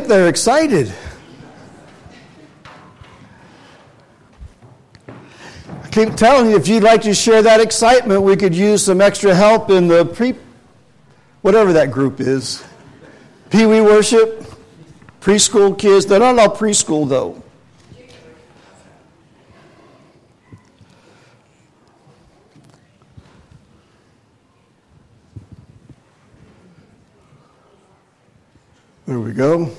think they're excited. I keep telling you, if you'd like to share that excitement, we could use some extra help in the whatever that group is. Pee-wee worship, preschool kids. They're not all preschool, though. There we go.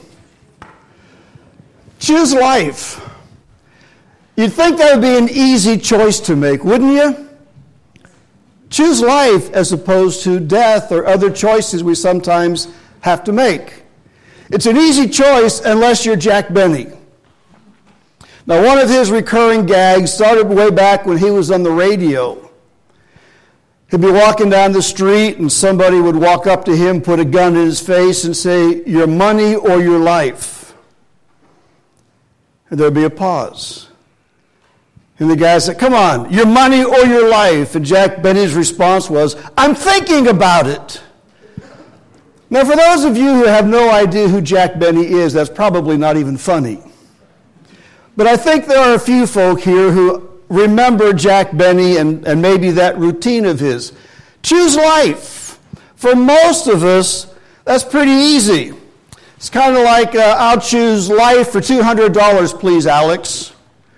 Choose life. You'd think that would be an easy choice to make, wouldn't you? Choose life as opposed to death or other choices we sometimes have to make. It's an easy choice unless you're Jack Benny. Now, one of his recurring gags started way back when he was on the radio. He'd be walking down the street and somebody would walk up to him, put a gun in his face and say, "Your money or your life?" And there'd be a pause. And the guy said, "Come on, your money or your life?" And Jack Benny's response was, "I'm thinking about it." Now, for those of you who have no idea who Jack Benny is, that's probably not even funny. But I think there are a few folk here who remember Jack Benny and maybe that routine of his. Choose life. For most of us, that's pretty easy. It's kind of like, I'll choose life for $200, please, Alex.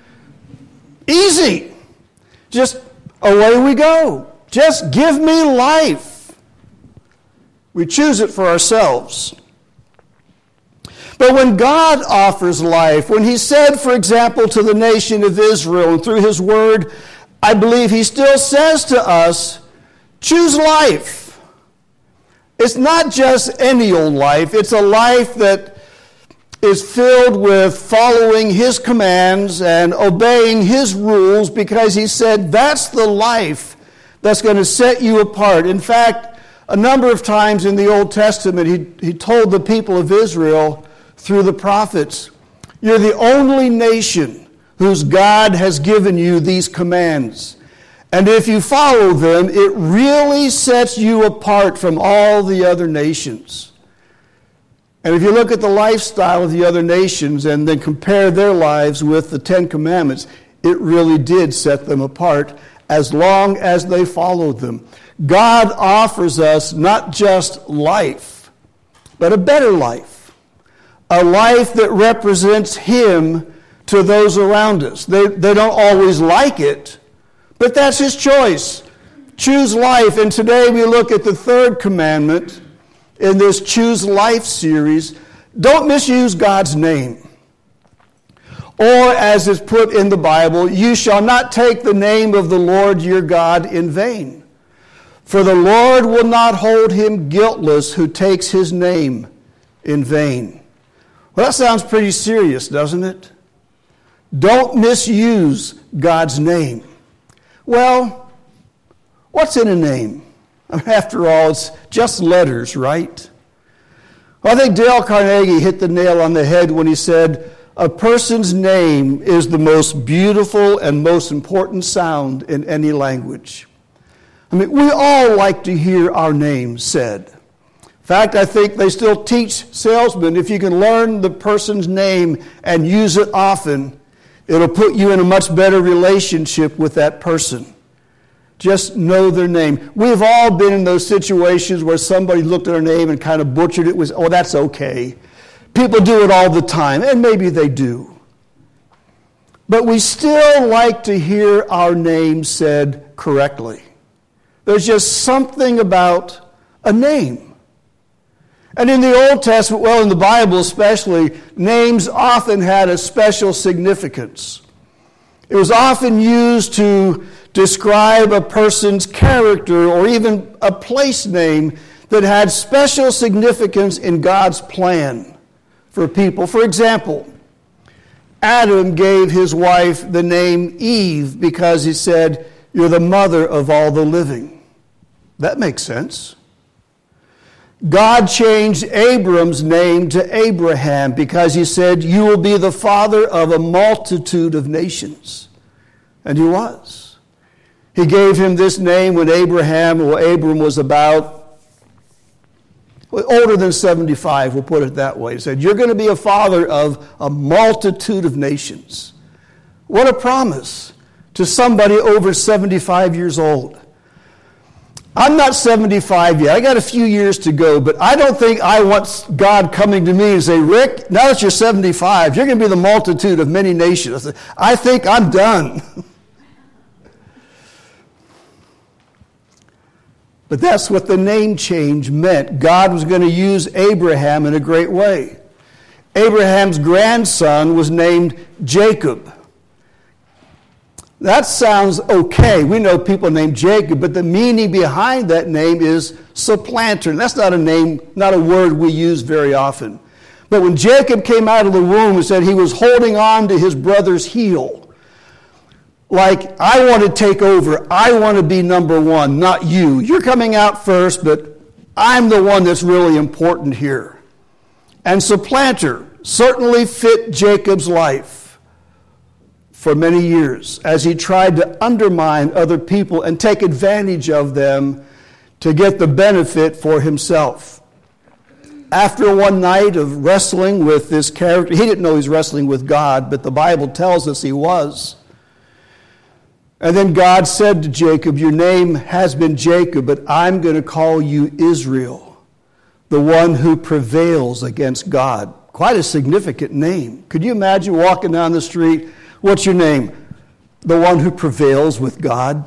Easy. Just away we go. Just give me life. We choose it for ourselves. But when God offers life, when he said, for example, to the nation of Israel, and through his word, I believe he still says to us, choose life. It's not just any old life. It's a life that is filled with following his commands and obeying his rules, because he said that's the life that's going to set you apart. In fact, a number of times in the Old Testament, he told the people of Israel through the prophets, you're the only nation whose God has given you these commands. And if you follow them, it really sets you apart from all the other nations. And if you look at the lifestyle of the other nations and then compare their lives with the Ten Commandments, it really did set them apart as long as they followed them. God offers us not just life, but a better life. A life that represents him to those around us. They don't always like it, but that's his choice. Choose life. And today we look at the third commandment in this Choose Life series. Don't misuse God's name. Or as is put in the Bible, you shall not take the name of the Lord your God in vain. For the Lord will not hold him guiltless who takes his name in vain. Well, that sounds pretty serious, doesn't it? Don't misuse God's name. Well, what's in a name? After all, it's just letters, right? Well, I think Dale Carnegie hit the nail on the head when he said, a person's name is the most beautiful and most important sound in any language. I mean, we all like to hear our name said. In fact, I think they still teach salesmen, if you can learn the person's name and use it often, it'll put you in a much better relationship with that person. Just know their name. We've all been in those situations where somebody looked at our name and kind of butchered it. Oh, that's okay. People do it all the time, and maybe they do. But we still like to hear our name said correctly. There's just something about a name. And in the Old Testament, well, in the Bible especially, names often had a special significance. It was often used to describe a person's character or even a place name that had special significance in God's plan for people. For example, Adam gave his wife the name Eve because he said, "You're the mother of all the living." That makes sense. God changed Abram's name to Abraham because he said, "You will be the father of a multitude of nations." And he was. He gave him this name when Abram was about, older than 75, we'll put it that way. He said, you're going to be a father of a multitude of nations. What a promise to somebody over 75 years old. I'm not 75 yet. I got a few years to go, but I don't think I want God coming to me and say, Rick, now that you're 75, you're going to be the multitude of many nations. I think I'm done. But that's what the name change meant. God was going to use Abraham in a great way. Abraham's grandson was named Jacob. That sounds okay. We know people named Jacob, but the meaning behind that name is supplanter. And that's not a name, not a word we use very often. But when Jacob came out of the womb and said he was holding on to his brother's heel, like, I want to take over. I want to be number one, not you. You're coming out first, but I'm the one that's really important here. And supplanter certainly fit Jacob's life for many years as he tried to undermine other people and take advantage of them to get the benefit for himself. After one night of wrestling with this character, he didn't know he was wrestling with God, but the Bible tells us he was. And then God said to Jacob, your name has been Jacob, but I'm going to call you Israel, the one who prevails against God. Quite a significant name. Could you imagine walking down the street? What's your name? The one who prevails with God.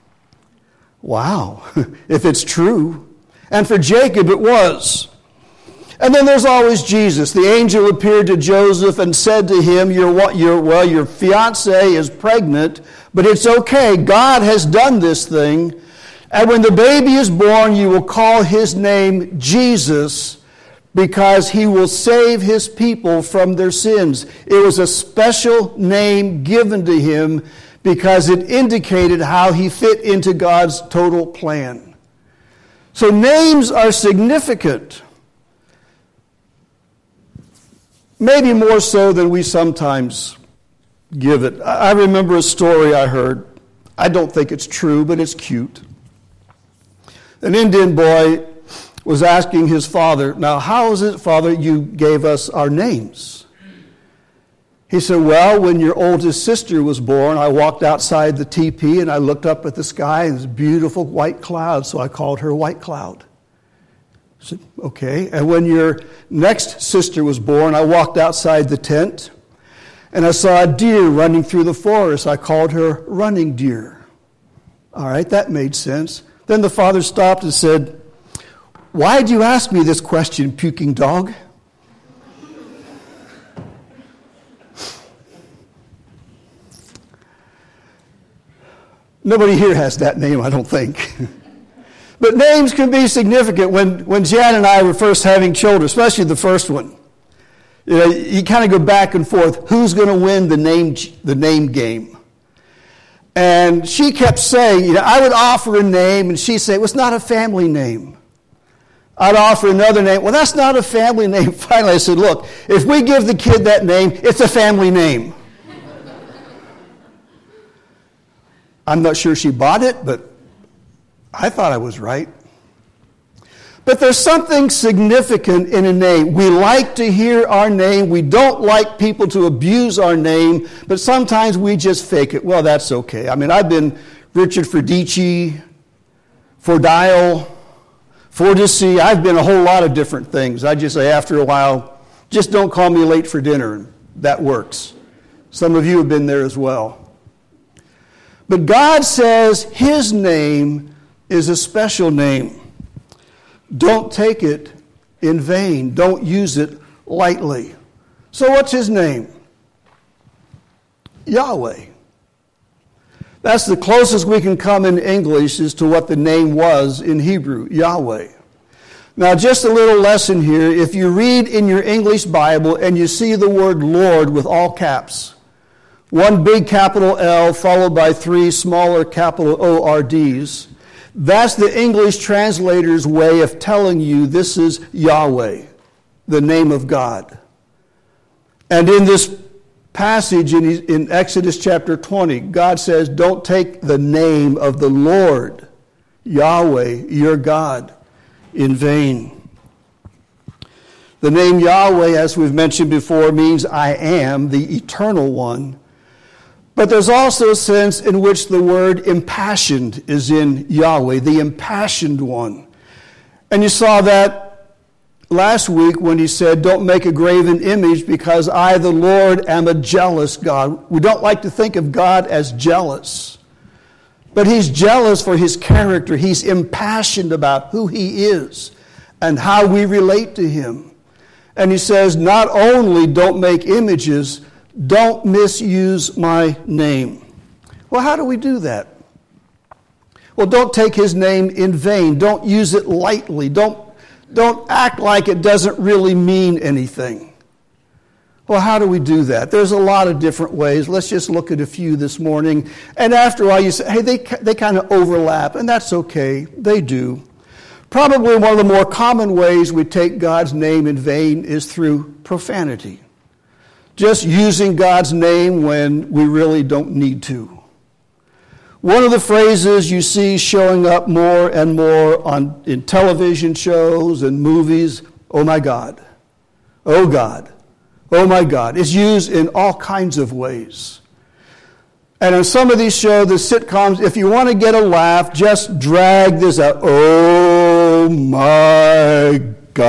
Wow, if it's true. And for Jacob it was. And then there's always Jesus. The angel appeared to Joseph and said to him, your fiancée is pregnant, but it's okay. God has done this thing. And when the baby is born, you will call his name Jesus, because he will save his people from their sins. It was a special name given to him because it indicated how he fit into God's total plan. So names are significant. Maybe more so than we sometimes give it. I remember a story I heard. I don't think it's true, but it's cute. An Indian boy was asking his father, now how is it, Father, you gave us our names? He said, well, when your oldest sister was born, I walked outside the teepee and I looked up at the sky and it was beautiful white cloud, so I called her White Cloud. I said, okay. And when your next sister was born, I walked outside the tent and I saw a deer running through the forest. I called her Running Deer. All right, that made sense. Then the father stopped and said, why did you ask me this question, puking dog? Nobody here has that name, I don't think. But names can be significant. When Jan and I were first having children, especially the first one, you kind of go back and forth. Who's going to win the name game? And she kept saying, I would offer a name, and she'd say, well, it's not a family name. I'd offer another name. Well, that's not a family name. Finally, I said, look, if we give the kid that name, it's a family name. I'm not sure she bought it, but I thought I was right. But there's something significant in a name. We like to hear our name. We don't like people to abuse our name, but sometimes we just fake it. Well, that's okay. I mean, I've been Richard Fordici, Fordial, Fordici. I've been a whole lot of different things. I just say after a while, just don't call me late for dinner. That works. Some of you have been there as well. But God says his name is a special name. Don't take it in vain. Don't use it lightly. So what's his name? Yahweh. That's the closest we can come in English as to what the name was in Hebrew, Yahweh. Now, just a little lesson here. If you read in your English Bible and you see the word Lord with all caps, one big capital L followed by three smaller capital O-R-Ds, that's the English translator's way of telling you this is Yahweh, the name of God. And in this passage in Exodus chapter 20, God says, don't take the name of the Lord, Yahweh, your God, in vain. The name Yahweh, as we've mentioned before, means I am, the eternal one. But there's also a sense in which the word impassioned is in Yahweh, the impassioned one. And you saw that last week when he said, don't make a graven image because I, the Lord, am a jealous God. We don't like to think of God as jealous. But he's jealous for his character. He's impassioned about who he is and how we relate to him. And he says, not only don't make images, don't misuse my name. Well, how do we do that? Well, don't take his name in vain. Don't use it lightly. Don't act like it doesn't really mean anything. Well, how do we do that? There's a lot of different ways. Let's just look at a few this morning. And after a while, you say, hey, they kind of overlap, and that's okay. They do. Probably one of the more common ways we take God's name in vain is through profanity. Just using God's name when we really don't need to. One of the phrases you see showing up more and more in television shows and movies, oh my God, oh God, oh my God, is used in all kinds of ways. And on some of these shows, the sitcoms, if you want to get a laugh, just drag this out. Oh my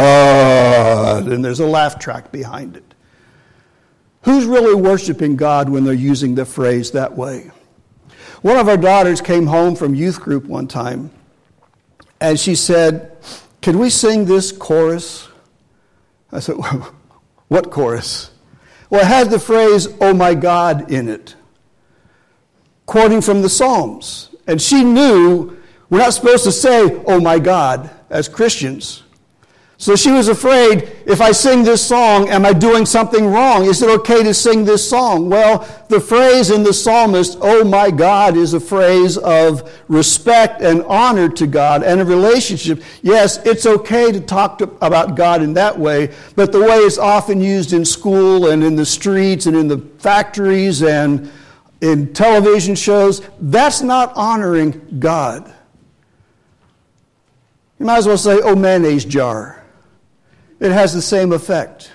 God. And there's a laugh track behind it. Who's really worshiping God when they're using the phrase that way? One of our daughters came home from youth group one time, and she said, can we sing this chorus? I said, what chorus? Well, it had the phrase, oh my God, in it, quoting from the Psalms. And she knew we're not supposed to say, oh my God, as Christians. So she was afraid, if I sing this song, am I doing something wrong? Is it okay to sing this song? Well, the phrase in the psalmist, oh my God, is a phrase of respect and honor to God and a relationship. Yes, it's okay to talk about God in that way, but the way it's often used in school and in the streets and in the factories and in television shows, that's not honoring God. You might as well say, oh mayonnaise jar. It has the same effect.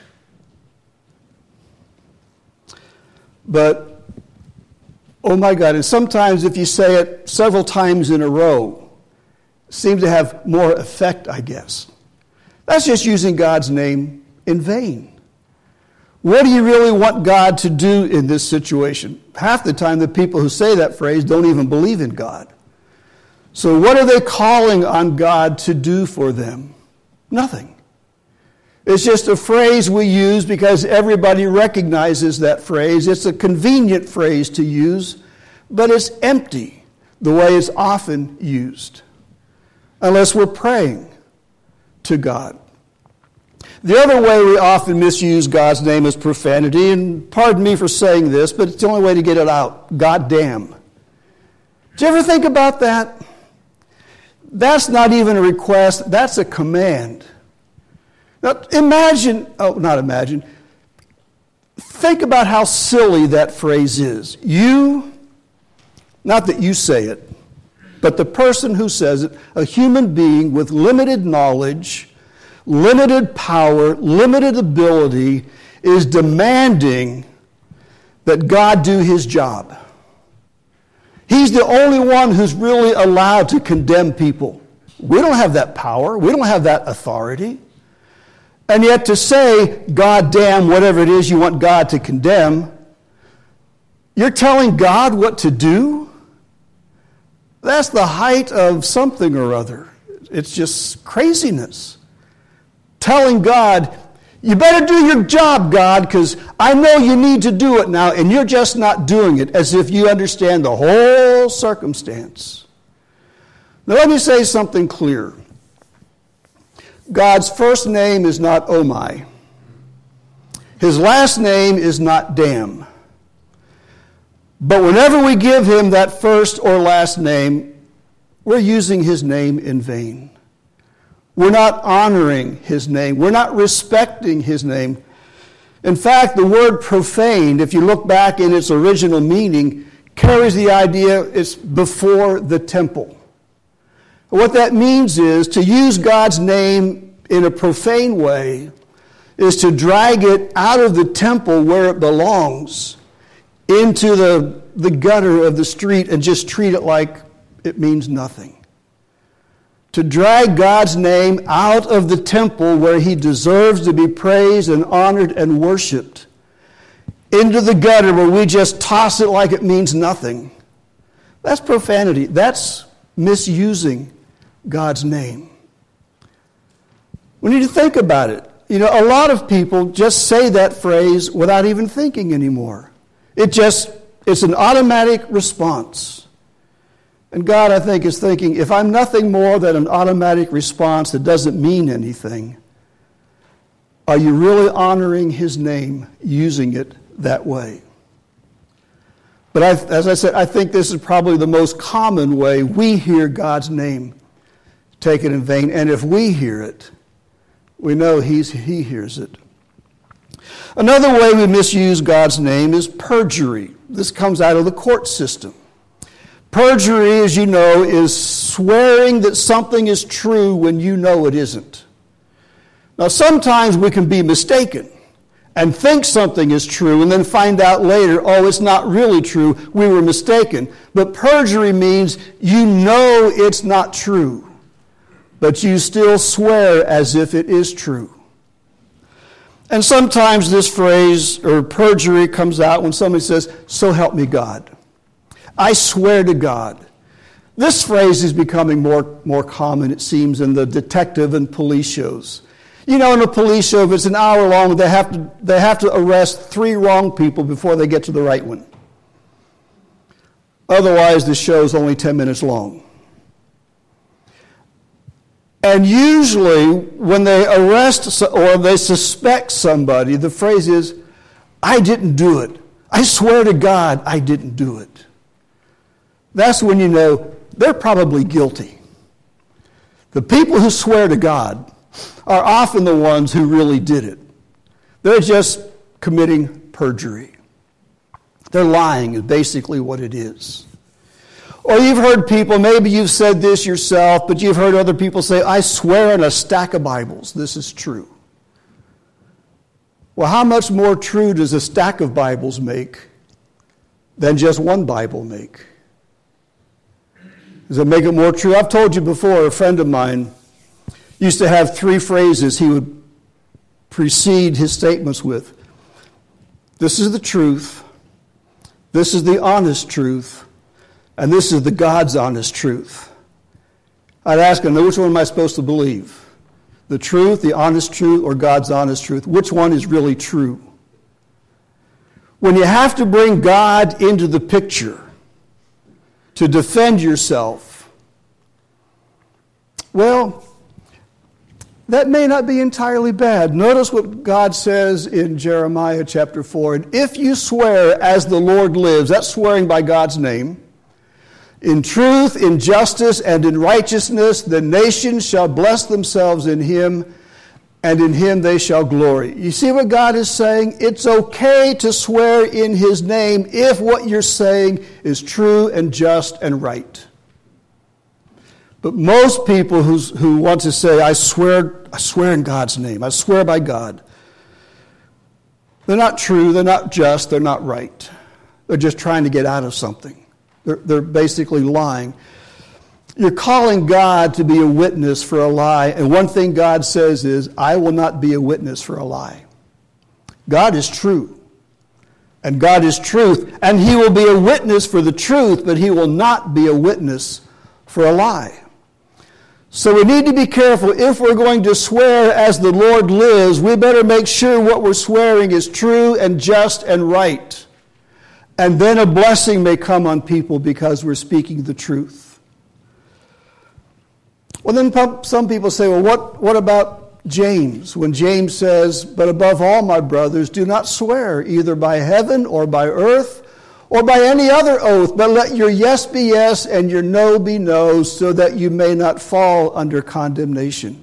But, oh my God, and sometimes if you say it several times in a row, it seems to have more effect, I guess. That's just using God's name in vain. What do you really want God to do in this situation? Half the time the people who say that phrase don't even believe in God. So what are they calling on God to do for them? Nothing. It's just a phrase we use because everybody recognizes that phrase. It's a convenient phrase to use, but it's empty the way it's often used, unless we're praying to God. The other way we often misuse God's name is profanity, and pardon me for saying this, but it's the only way to get it out. God damn. Did you ever think about that? That's not even a request, that's a command. Now, think about how silly that phrase is. You, not that you say it, but the person who says it, a human being with limited knowledge, limited power, limited ability, is demanding that God do his job. He's the only one who's really allowed to condemn people. We don't have that power. We don't have that authority. And yet to say, God damn, whatever it is you want God to condemn, you're telling God what to do? That's the height of something or other. It's just craziness. Telling God, you better do your job, God, because I know you need to do it now, and you're just not doing it, as if you understand the whole circumstance. Now let me say something clear. God's first name is not oh my. His last name is not damn. But whenever we give him that first or last name, we're using his name in vain. We're not honoring his name. We're not respecting his name. In fact, the word profaned, if you look back in its original meaning, carries the idea it's before the temple. What that means is to use God's name in a profane way is to drag it out of the temple where it belongs into the gutter of the street and just treat it like it means nothing. To drag God's name out of the temple where he deserves to be praised and honored and worshiped into the gutter where we just toss it like it means nothing. That's profanity. That's misusing God's name. We need to think about it. You know, a lot of people just say that phrase without even thinking anymore. It's an automatic response. And God, I think, is thinking, if I'm nothing more than an automatic response that doesn't mean anything, are you really honoring his name using it that way? But as I said, I think this is probably the most common way we hear God's name taken in vain. And if we hear it, we know he hears it. Another way we misuse God's name is perjury. This comes out of the court system. Perjury, as you know, is swearing that something is true when you know it isn't. Now, sometimes we can be mistaken and think something is true and then find out later, oh, it's not really true, we were mistaken. But perjury means you know it's not true, but you still swear as if it is true. And sometimes this phrase, or perjury, comes out when somebody says, so help me God. I swear to God. This phrase is becoming more common, it seems, in the detective and police shows. You know, in a police show, if it's an hour long, they have to arrest 3 wrong people before they get to the right one. Otherwise, the show is only 10 minutes long. And usually, when they arrest or they suspect somebody, the phrase is, I didn't do it. I swear to God, I didn't do it. That's when you know they're probably guilty. The people who swear to God are often the ones who really did it. They're just committing perjury. They're lying is basically what it is. Or you've heard people, maybe you've said this yourself, but you've heard other people say, I swear on a stack of Bibles, this is true. Well, how much more true does a stack of Bibles make than just one Bible make? Does it make it more true? I've told you before, a friend of mine used to have 3 phrases he would precede his statements with. This is the truth, this is the honest truth, and this is the God's honest truth. I'd ask him, which one am I supposed to believe? The truth, the honest truth, or God's honest truth? Which one is really true? When you have to bring God into the picture to defend yourself, well, that may not be entirely bad. Notice what God says in Jeremiah chapter 4. And if you swear as the Lord lives, that's swearing by God's name, in truth, in justice, and in righteousness, the nations shall bless themselves in him, and in him they shall glory. You see what God is saying? It's okay to swear in his name if what you're saying is true and just and right. But most people who want to say, I swear in God's name, I swear by God, they're not true, they're not just, they're not right. They're just trying to get out of something. They're basically lying. You're calling God to be a witness for a lie, and one thing God says is, I will not be a witness for a lie. God is true, and God is truth, and he will be a witness for the truth, but he will not be a witness for a lie. So we need to be careful. If we're going to swear as the Lord lives, we better make sure what we're swearing is true and just and right. And then a blessing may come on people because we're speaking the truth. Well, then some people say, well, what about James? When James says, but above all, my brothers, do not swear either by heaven or by earth or by any other oath, but let your yes be yes and your no be no, so that you may not fall under condemnation.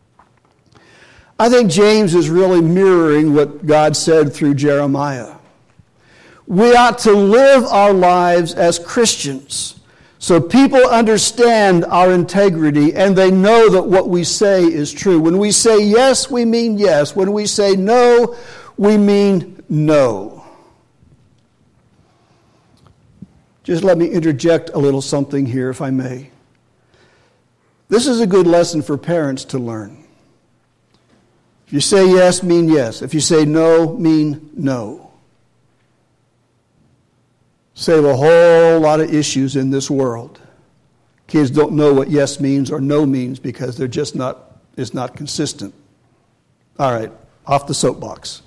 I think James is really mirroring what God said through Jeremiah. We ought to live our lives as Christians So people understand our integrity, and they know that what we say is true. When we say yes, we mean yes. When we say no, we mean no. Just let me interject a little something here, if I may. This is a good lesson for parents to learn. If you say yes, mean yes. If you say no, mean no. Save a whole lot of issues in this world. Kids don't know what yes means or no means because they're just it's not consistent. All right, off the soapbox.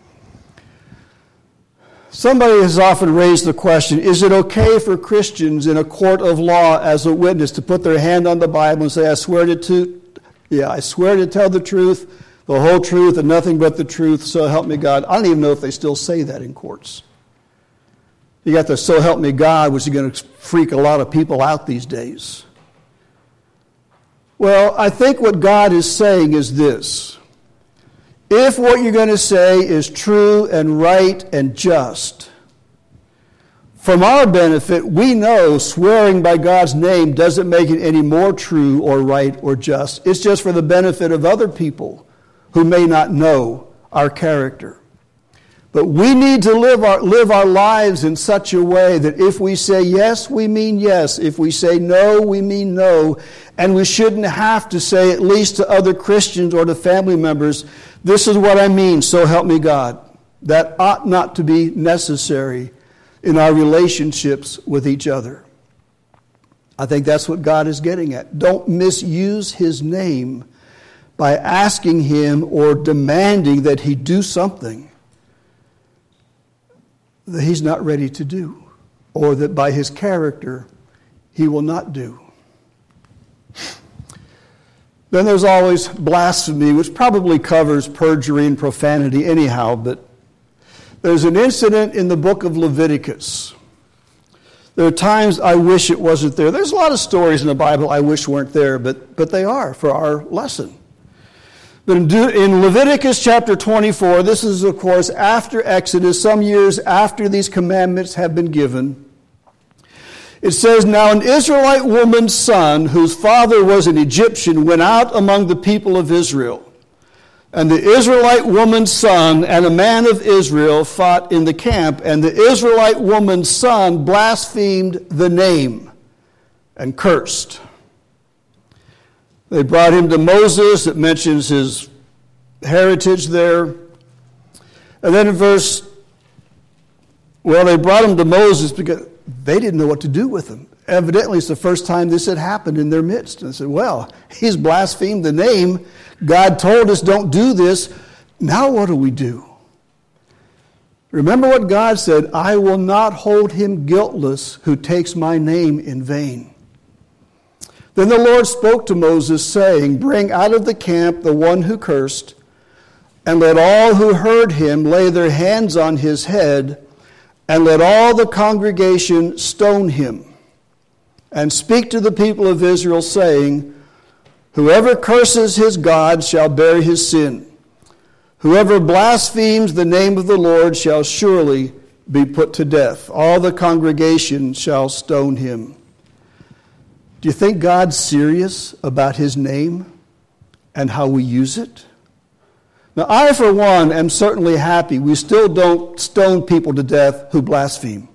Somebody has often raised the question, is it okay for Christians in a court of law as a witness to put their hand on the Bible and say, I swear to tell the truth, the whole truth, and nothing but the truth, so help me God. I don't even know if they still say that in courts. You got the so help me God, which is going to freak a lot of people out these days. Well, I think what God is saying is this. If what you're going to say is true and right and just, from our benefit, we know swearing by God's name doesn't make it any more true or right or just. It's just for the benefit of other people who may not know our character. But we need to live our lives in such a way that if we say yes, we mean yes. If we say no, we mean no. And we shouldn't have to say, at least to other Christians or to family members, this is what I mean, so help me God. That ought not to be necessary in our relationships with each other. I think that's what God is getting at. Don't misuse His name by asking Him or demanding that He do something that He's not ready to do, or that by His character He will not do. Then there's always blasphemy, which probably covers perjury and profanity anyhow, but there's an incident in the book of Leviticus. There are times I wish it wasn't there. There's a lot of stories in the Bible I wish weren't there, but they are for our lesson. But in Leviticus chapter 24, this is, of course, after Exodus, some years after these commandments have been given. It says, Now an Israelite woman's son, whose father was an Egyptian, went out among the people of Israel. And the Israelite woman's son and a man of Israel fought in the camp, and the Israelite woman's son blasphemed the name and cursed. They brought him to Moses. It mentions his heritage there. And then in they brought him to Moses because they didn't know what to do with him. Evidently, it's the first time this had happened in their midst. And they said, well, he's blasphemed the name. God told us don't do this. Now what do we do? Remember what God said, I will not hold him guiltless who takes my name in vain. Then the Lord spoke to Moses, saying, Bring out of the camp the one who cursed, and let all who heard him lay their hands on his head, and let all the congregation stone him. And speak to the people of Israel, saying, Whoever curses his God shall bear his sin. Whoever blasphemes the name of the Lord shall surely be put to death. All the congregation shall stone him. Do you think God's serious about his name and how we use it? Now, I, for one, am certainly happy we still don't stone people to death who blaspheme.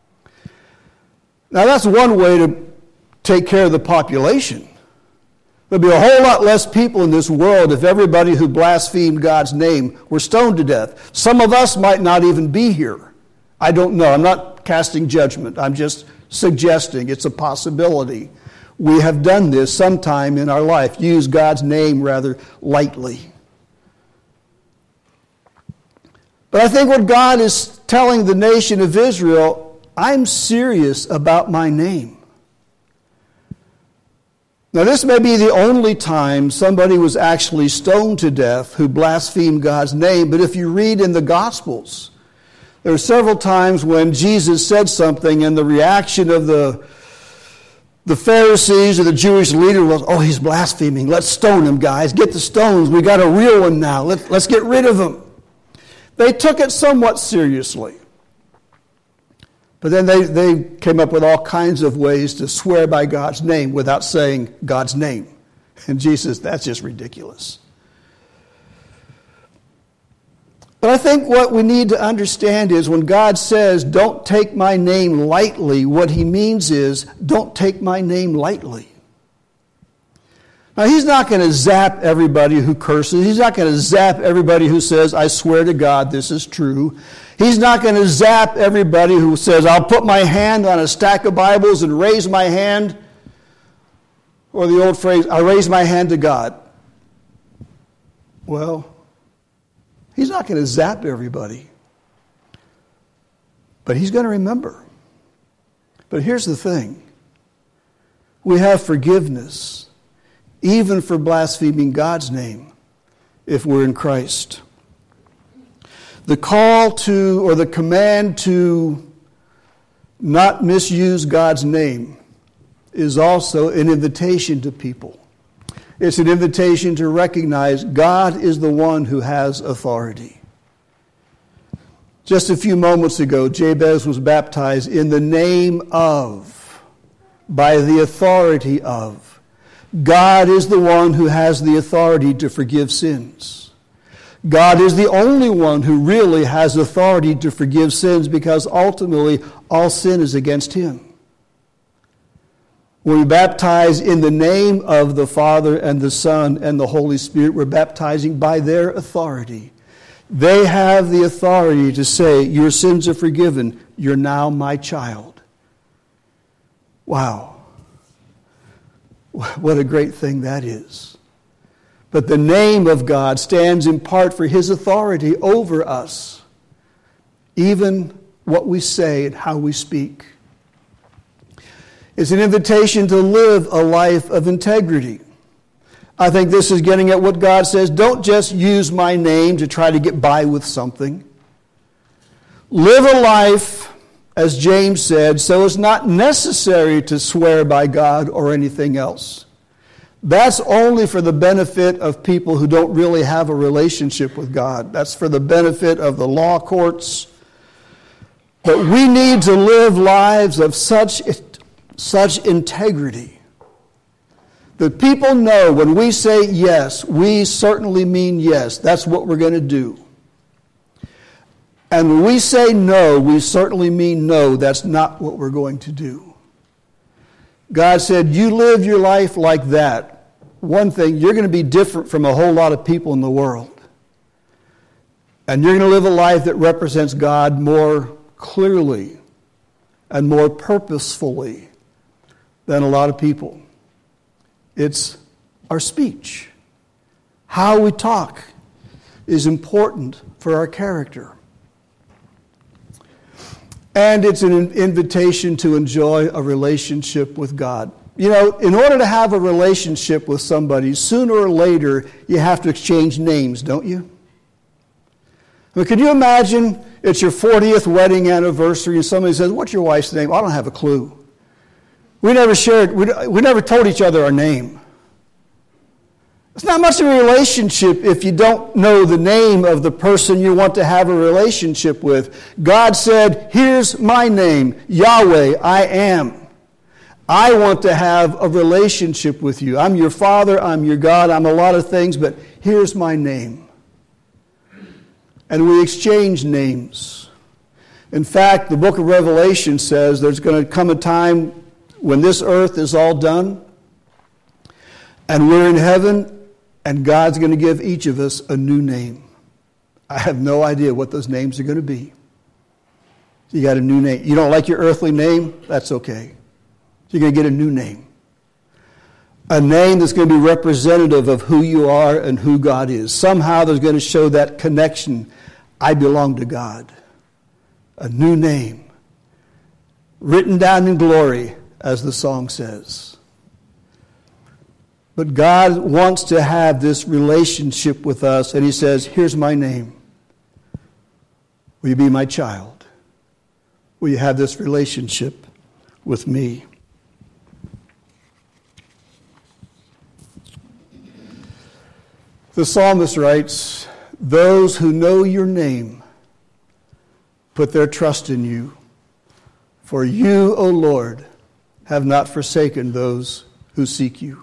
Now, that's one way to take care of the population. There'd be a whole lot less people in this world if everybody who blasphemed God's name were stoned to death. Some of us might not even be here. I don't know. I'm not casting judgment. I'm just suggesting it's a possibility. We have done this sometime in our life, use God's name rather lightly. But I think what God is telling the nation of Israel, I'm serious about my name. Now, this may be the only time somebody was actually stoned to death who blasphemed God's name, but if you read in the Gospels, there are several times when Jesus said something and the reaction of the Pharisees or the Jewish leader was, oh, he's blaspheming. Let's stone him, guys. Get the stones. We got a real one now. Let's get rid of him. They took it somewhat seriously. But then they came up with all kinds of ways to swear by God's name without saying God's name. And Jesus, that's just ridiculous. But I think what we need to understand is when God says, don't take my name lightly, what he means is, don't take my name lightly. Now, he's not going to zap everybody who curses. He's not going to zap everybody who says, I swear to God, this is true. He's not going to zap everybody who says, I'll put my hand on a stack of Bibles and raise my hand. Or the old phrase, I raise my hand to God. Well, he's not going to zap everybody. But he's going to remember. But here's the thing. We have forgiveness, even for blaspheming God's name, if we're in Christ. The call to, or the command to not misuse God's name is also an invitation to people. It's an invitation to recognize God is the one who has authority. Just a few moments ago, Jabez was baptized in the name of, by the authority of. God is the one who has the authority to forgive sins. God is the only one who really has authority to forgive sins because ultimately all sin is against him. When we baptize in the name of the Father and the Son and the Holy Spirit, we're baptizing by their authority. They have the authority to say, your sins are forgiven. You're now my child. Wow. What a great thing that is. But the name of God stands in part for his authority over us, even what we say and how we speak. It's an invitation to live a life of integrity. I think this is getting at what God says. Don't just use my name to try to get by with something. Live a life, as James said, so it's not necessary to swear by God or anything else. That's only for the benefit of people who don't really have a relationship with God. That's for the benefit of the law courts. But we need to live lives of such integrity that people know when we say yes, we certainly mean yes. That's what we're going to do. And when we say no, we certainly mean no. That's not what we're going to do. God said, you live your life like that. One thing, you're going to be different from a whole lot of people in the world. And you're going to live a life that represents God more clearly and more purposefully than a lot of people. It's our speech. How we talk is important for our character. And it's an invitation to enjoy a relationship with God. You know, in order to have a relationship with somebody, sooner or later, you have to exchange names, don't you? I mean, can you imagine it's your 40th wedding anniversary and somebody says, what's your wife's name? I don't have a clue. We never shared, we never told each other our name. It's not much of a relationship if you don't know the name of the person you want to have a relationship with. God said, here's my name, Yahweh, I am. I want to have a relationship with you. I'm your Father, I'm your God, I'm a lot of things, but here's my name. And we exchange names. In fact, the book of Revelation says there's going to come a time when this earth is all done, and we're in heaven, and God's going to give each of us a new name. I have no idea what those names are going to be. You got a new name. You don't like your earthly name? That's okay. You're going to get a new name. A name that's going to be representative of who you are and who God is. Somehow there's going to show that connection. I belong to God. A new name. Written down in glory, as the song says. But God wants to have this relationship with us, and he says, here's my name. Will you be my child? Will you have this relationship with me? The psalmist writes, those who know your name put their trust in you. For you, O Lord, have not forsaken those who seek you.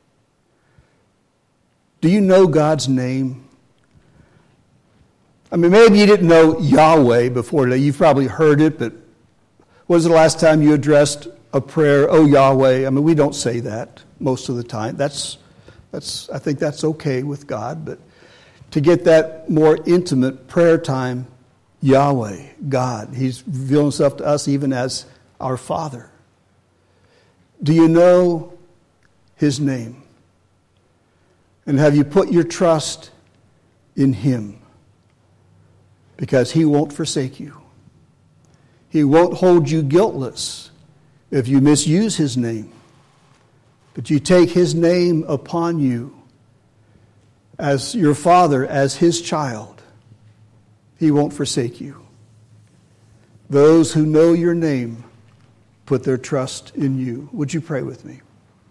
Do you know God's name? I mean, maybe you didn't know Yahweh before today. You've probably heard it, but when was the last time you addressed a prayer, oh Yahweh? I mean, we don't say that most of the time. I think that's okay with God, but to get that more intimate prayer time, Yahweh, God, He's revealing Himself to us even as our Father. Do you know His name? And have you put your trust in Him? Because He won't forsake you. He won't hold you guiltless if you misuse His name. But you take His name upon you as your Father, as His child. He won't forsake you. Those who know your name put their trust in you. Would you pray with me?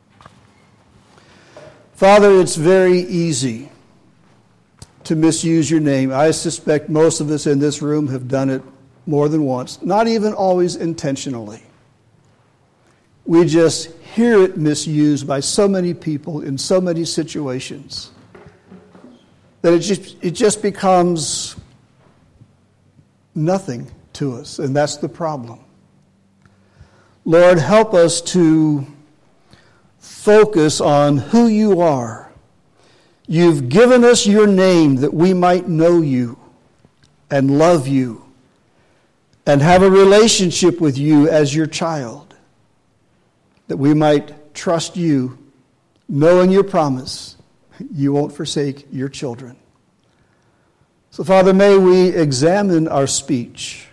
Father, it's very easy to misuse your name. I suspect most of us in this room have done it more than once, not even always intentionally. We just hear it misused by so many people in so many situations that it just becomes nothing to us, and that's the problem. Lord, help us to focus on who you are. You've given us your name that we might know you and love you and have a relationship with you as your child, that we might trust you, knowing your promise, you won't forsake your children. So, Father, may we examine our speech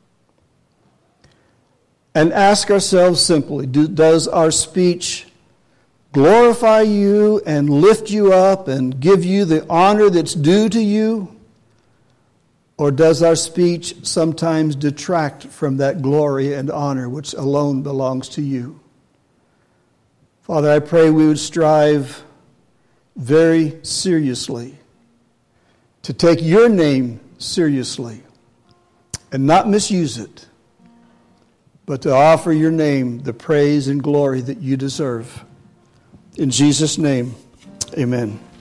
and ask ourselves simply, does our speech glorify you and lift you up and give you the honor that's due to you? Or does our speech sometimes detract from that glory and honor which alone belongs to you? Father, I pray we would strive very seriously to take your name seriously and not misuse it, but to offer your name the praise and glory that you deserve. In Jesus' name, amen.